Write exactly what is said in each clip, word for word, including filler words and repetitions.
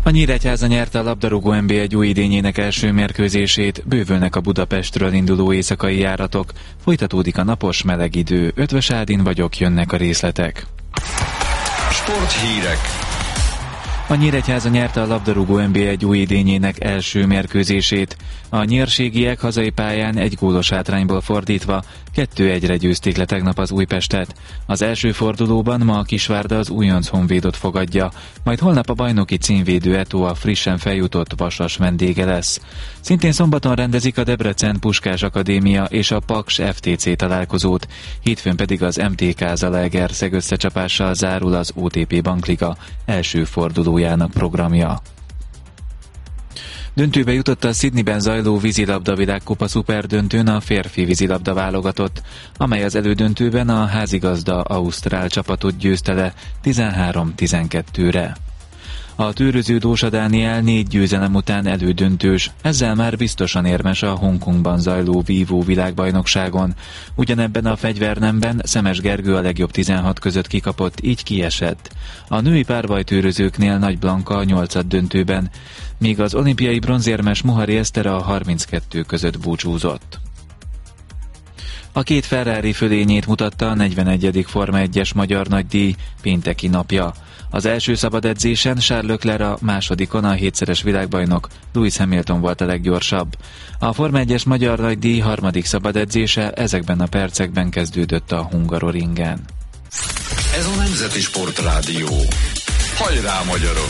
A Nyíregyháza nyerte a labdarúgó en bé egy új idényének első mérkőzését, bővülnek a Budapestről induló éjszakai járatok, folytatódik a napos meleg idő. Ötvös Ádin vagyok, jönnek a részletek. Sporthírek. A Nyíregyháza nyerte a labdarúgó en bé egy új idényének első mérkőzését. A nyírségiek hazai pályán egy gólos hátrányból fordítva kettő egyre győzték le tegnap az Újpestet. Az első fordulóban ma a Kisvárda az újonc Honvédot fogadja, majd holnap a bajnoki címvédő Eto a frissen feljutott Vasas vendége lesz. Szintén szombaton rendezik a Debrecen Puskás Akadémia és a Paks ef té cé találkozót, hétfőn pedig az em té ká Zalaegerszeg összecsapással zárul az o té pé Bankliga első fordulójának programja. Döntőbe jutott a Sydneyben zajló vízilabda világkupa szuperdöntőn a férfi vízilabda válogatott, amely az elődöntőben a házigazda ausztrál csapatot győzte le tizenhárom tizenkettőre. A tőröző Dósa Dániel négy győzelem után elődöntős, ezzel már biztosan érmes a Hongkongban zajló vívó világbajnokságon. Ugyanebben a fegyvernemben Szemes Gergő a legjobb tizenhat között kikapott, így kiesett. A női párbajtőrözőknél Nagy Blanka a nyolcad döntőben, míg az olimpiai bronzérmes Mohari Eszter a harminckettő között búcsúzott. A két Ferrari fölényét mutatta a negyvenegyedik Forma egyes magyar nagydíj pénteki napja. Az első szabad edzésen Charles Leclerc, a másodikon a hétszeres világbajnok Lewis Hamilton volt a leggyorsabb. A Forma egyes magyar nagydíj harmadik szabad edzése ezekben a percekben kezdődött a Hungaroringen. Ez a Nemzeti Sportrádió. Hajrá, magyarok!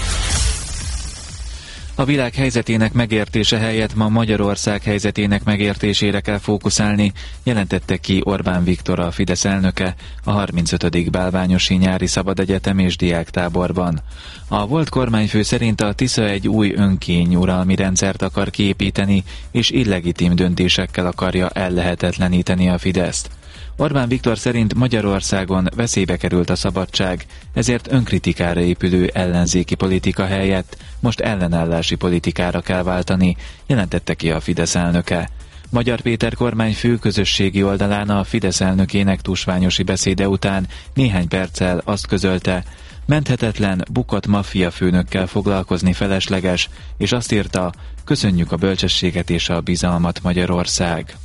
A világ helyzetének megértése helyett ma Magyarország helyzetének megértésére kell fókuszálni, jelentette ki Orbán Viktor, a Fidesz elnöke a harmincötödik Bálványosi Nyári Szabadegyetem és Diáktáborban. A volt kormányfő szerint a Tisza egy új önkényuralmi rendszert akar kiépíteni, és illegitim döntésekkel akarja ellehetetleníteni a Fideszt. Orbán Viktor szerint Magyarországon veszélybe került a szabadság, ezért önkritikára épülő ellenzéki politika helyett most ellenállási politikára kell váltani, jelentette ki a Fidesz elnöke. Magyar Péter kormányfő közösségi oldalán a Fidesz elnökének tusványosi beszéde után néhány perccel azt közölte, menthetetlen, bukott maffia főnökkel foglalkozni felesleges, és azt írta, köszönjük a bölcsességet és a bizalmat, Magyarország.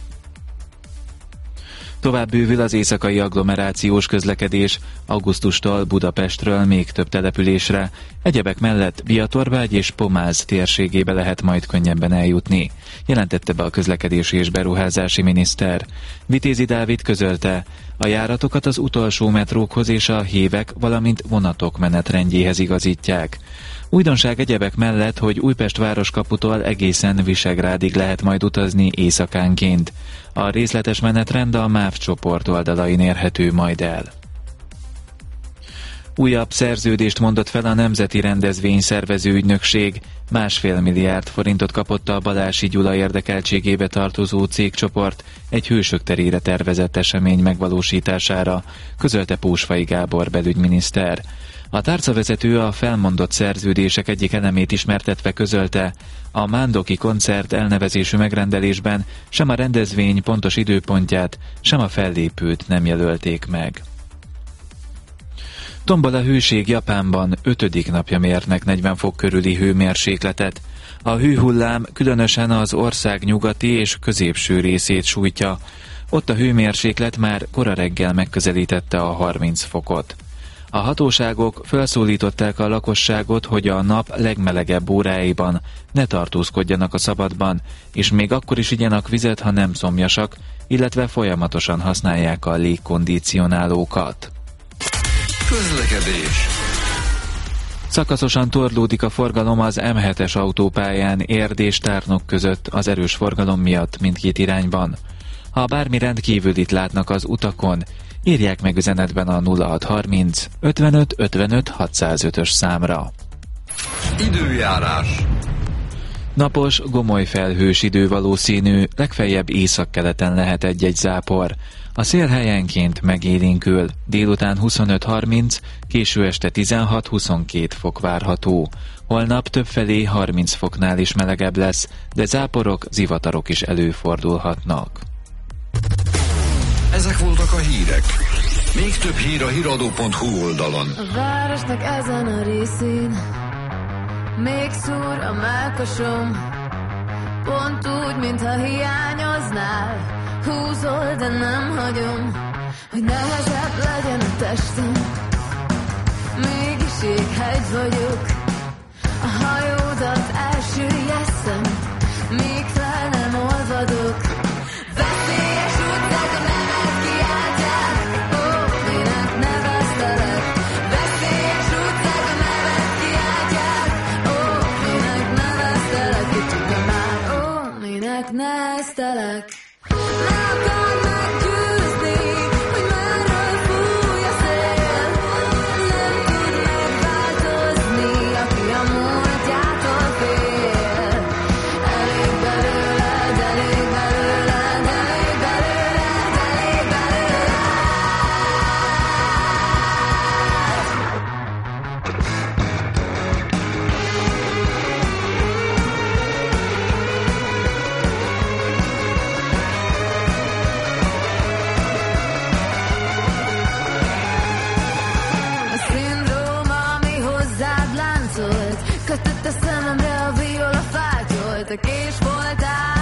Tovább bővül az éjszakai agglomerációs közlekedés augusztustól Budapestről még több településre, egyebek mellett Biatorbágy és Pomáz térségébe lehet majd könnyebben eljutni, jelentette be a közlekedési és beruházási miniszter. Vitézi Dávid közölte, a járatokat az utolsó metrókhoz és a hévek, valamint vonatok menetrendjéhez igazítják. Újdonság egyebek mellett, hogy Újpest városkaputól egészen Visegrádig lehet majd utazni éjszakánként. A részletes menetrend a MÁV csoport oldalain érhető majd el. Újabb szerződést mondott fel a Nemzeti Rendezvényszervező Ügynökség. Másfél milliárd forintot kapott a Balási Gyula érdekeltségébe tartozó cégcsoport egy Hősök terére tervezett esemény megvalósítására, közölte Pósfai Gábor belügyminiszter. A tárcavezető a felmondott szerződések egyik elemét ismertetve közölte, a Mándoki koncert elnevezésű megrendelésben sem a rendezvény pontos időpontját, sem a fellépőt nem jelölték meg. Tombol a hőség Japánban, ötödik napja mérnek negyven fok körüli hőmérsékletet. A hőhullám különösen az ország nyugati és középső részét sújtja. Ott a hőmérséklet már kora reggel megközelítette a harminc fokot. A hatóságok felszólították a lakosságot, hogy a nap legmelegebb óráiban ne tartózkodjanak a szabadban, és még akkor is igyanak vizet, ha nem szomjasak, illetve folyamatosan használják a légkondicionálókat. Közlekedés. Szakaszosan torlódik a forgalom az em hetes autópályán Érd és Tárnok között az erős forgalom miatt mindkét irányban. Ha bármi rendkívülit látnak az utakon, írják meg üzenetben a nulla hat harminc ötvenöt ötvenöt hatszázötös számra. Időjárás. Napos, gomoly felhős idő valószínű, legfeljebb északkeleten lehet egy-egy zápor. A szél helyenként megélénkül, délután huszonöt harminc, késő este tizenhat huszonkettő fok várható. Holnap többfelé harminc foknál is melegebb lesz, de záporok, zivatarok is előfordulhatnak. Ezek voltak a hírek. Még több hír a híradó pont hu oldalon. A városnak ezen a részén Még szúr a mellkasom, pont úgy, mintha hiányoznál. Húzol, de nem hagyom, hogy nehezebb legyen a testem. Mégis jéghegy vagyok, a hajódat elsüllyesztem, míg fel nem olvadok. Veszélyes utcák a nevet kiáltják, ó, minek neveztelek. Veszélyes utcák a nevet kiáltják, ó, minek neveztelek. Ki tudja már, ó, minek neveztelek. Ne akar meggyőzni, hogy merről fúj a szél. Nem tud megváltozni, aki a múltjától fél. Elég belőled, elég belőled, elég belőled, elég belőled. A szindróma, ami hozzád láncolt, kötött a szememre a viola fátyolt, a kés voltál.